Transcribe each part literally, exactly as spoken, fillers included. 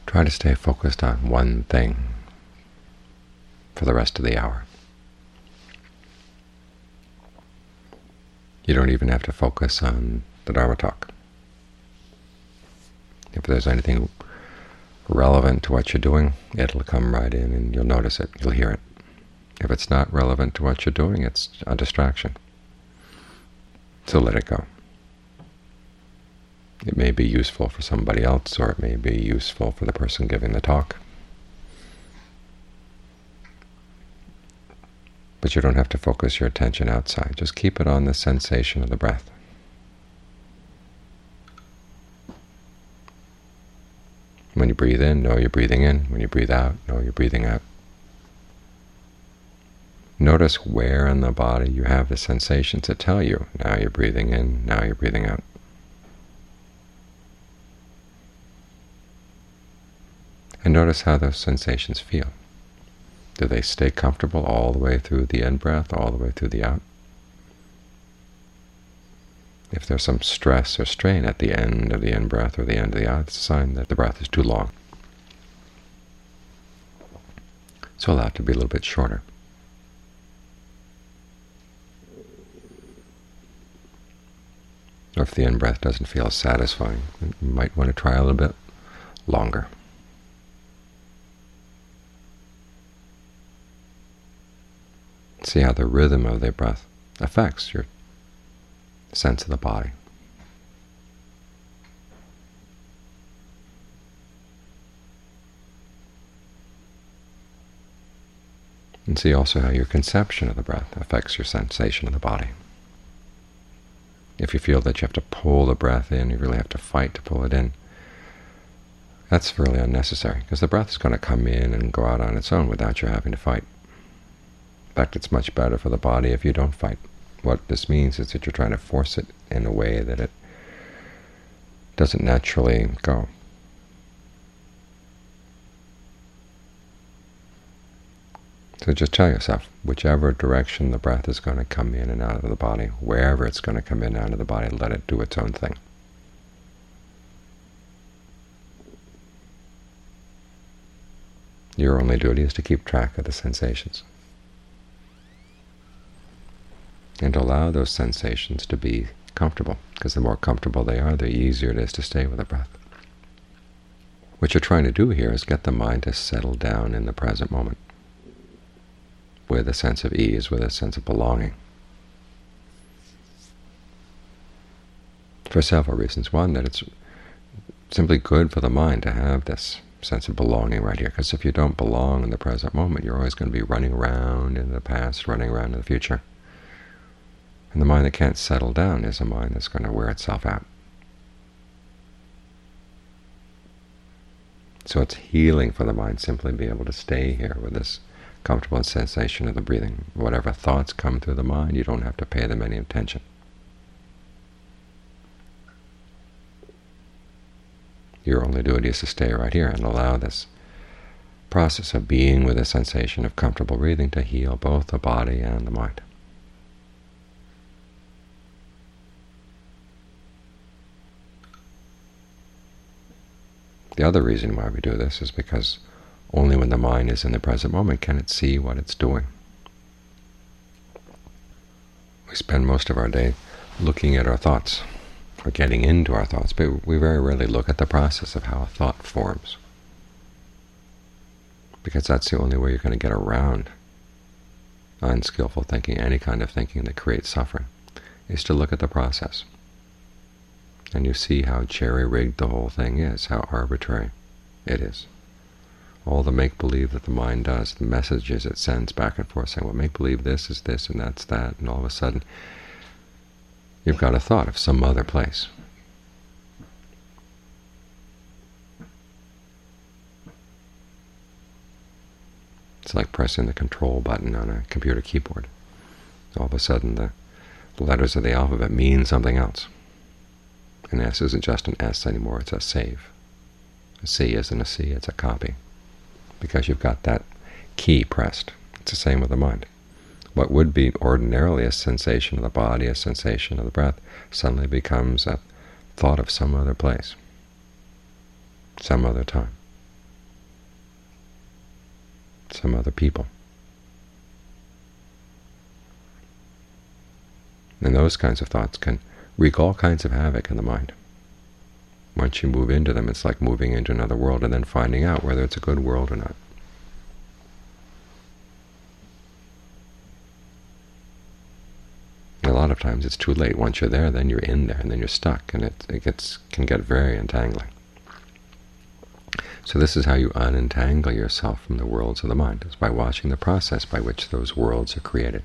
Try to stay focused on one thing for the rest of the hour. You don't even have to focus on the Dharma talk. If there's anything relevant to what you're doing, it'll come right in and you'll notice it, you'll hear it. If it's not relevant to what you're doing, it's a distraction. So let it go. It may be useful for somebody else, or it may be useful for the person giving the talk. But you don't have to focus your attention outside. Just keep it on the sensation of the breath. When you breathe in, know you're breathing in. When you breathe out, know you're breathing out. Notice where in the body you have the sensations that tell you, now you're breathing in, now you're breathing out. And notice how those sensations feel. Do they stay comfortable all the way through the in-breath, all the way through the out? If there's some stress or strain at the end of the in-breath or the end of the out, it's a sign that the breath is too long. So allow it to be a little bit shorter. Or if the in-breath doesn't feel satisfying, you might want to try a little bit longer. See how the rhythm of the breath affects your sense of the body. And see also how your conception of the breath affects your sensation of the body. If you feel that you have to pull the breath in, you really have to fight to pull it in, that's really unnecessary, because the breath is going to come in and go out on its own without you having to fight. In fact, it's much better for the body if you don't fight. What this means is that you're trying to force it in a way that it doesn't naturally go. So just tell yourself, whichever direction the breath is going to come in and out of the body, wherever it's going to come in and out of the body, let it do its own thing. Your only duty is to keep track of the sensations, and allow those sensations to be comfortable, because the more comfortable they are, the easier it is to stay with the breath. What you're trying to do here is get the mind to settle down in the present moment, with a sense of ease, with a sense of belonging. For several reasons. One, that it's simply good for the mind to have this sense of belonging right here, because if you don't belong in the present moment, you're always going to be running around in the past, running around in the future. And the mind that can't settle down is a mind that's going to wear itself out. So it's healing for the mind simply to be able to stay here with this comfortable sensation of the breathing. Whatever thoughts come through the mind, you don't have to pay them any attention. Your only duty is to stay right here and allow this process of being with a sensation of comfortable breathing to heal both the body and the mind. The other reason why we do this is because only when the mind is in the present moment can it see what it's doing. We spend most of our day looking at our thoughts, or getting into our thoughts, but we very rarely look at the process of how a thought forms, because that's the only way you're going to get around unskillful thinking, any kind of thinking that creates suffering, is to look at the process. And you see how cherry-rigged the whole thing is, how arbitrary it is. All the make-believe that the mind does, the messages it sends back and forth saying, well, make-believe this is this and that's that, and all of a sudden you've got a thought of some other place. It's like pressing the control button on a computer keyboard. All of a sudden the letters of the alphabet mean something else. An S isn't just an S anymore, it's a save. A C isn't a C, it's a copy, because you've got that key pressed. It's the same with the mind. What would be ordinarily a sensation of the body, a sensation of the breath, suddenly becomes a thought of some other place, some other time. some other people. And those kinds of thoughts can wreak all kinds of havoc in the mind. Once you move into them, it's like moving into another world and then finding out whether it's a good world or not. A lot of times it's too late. Once you're there, then you're in there, and then you're stuck, and it, it gets can get very entangling. So this is how you unentangle yourself from the worlds of the mind, is by watching the process by which those worlds are created.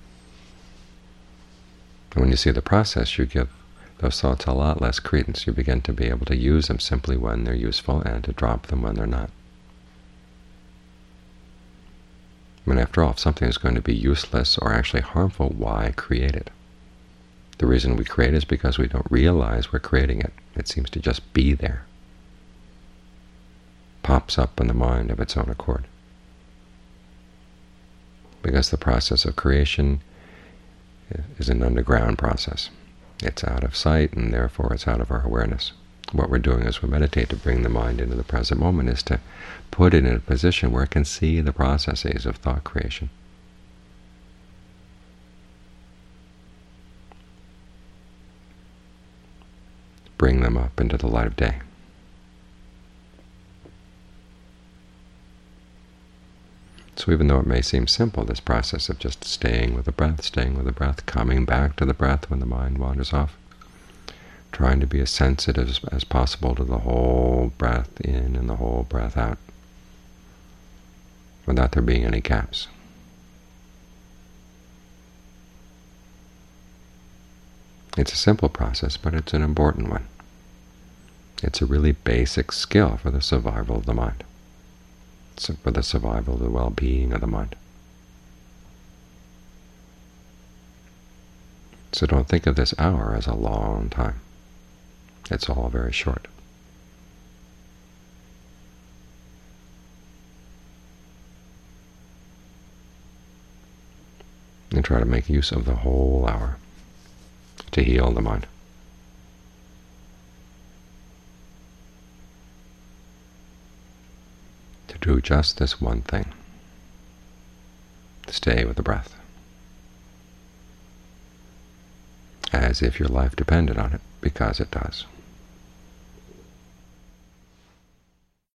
And when you see the process, you give those thoughts a lot less credence. You begin to be able to use them simply when they're useful and to drop them when they're not. I mean, after all, if something is going to be useless or actually harmful, why create it? The reason we create is because we don't realize we're creating it. It seems to just be there. Pops up in the mind of its own accord. Because the process of creation is an underground process. It's out of sight, and therefore it's out of our awareness. What we're doing as we meditate to bring the mind into the present moment is to put it in a position where it can see the processes of thought creation. Bring them up into the light of day. So even though it may seem simple, this process of just staying with the breath, staying with the breath, coming back to the breath when the mind wanders off, trying to be as sensitive as, as possible to the whole breath in and the whole breath out, without there being any gaps. It's a simple process, but it's an important one. It's a really basic skill for the survival of the mind, so for the survival of the well-being of the mind. So don't think of this hour as a long time. It's all very short. And try to make use of the whole hour to heal the mind. To do just this one thing. Stay with the breath. As if your life depended on it, because it does.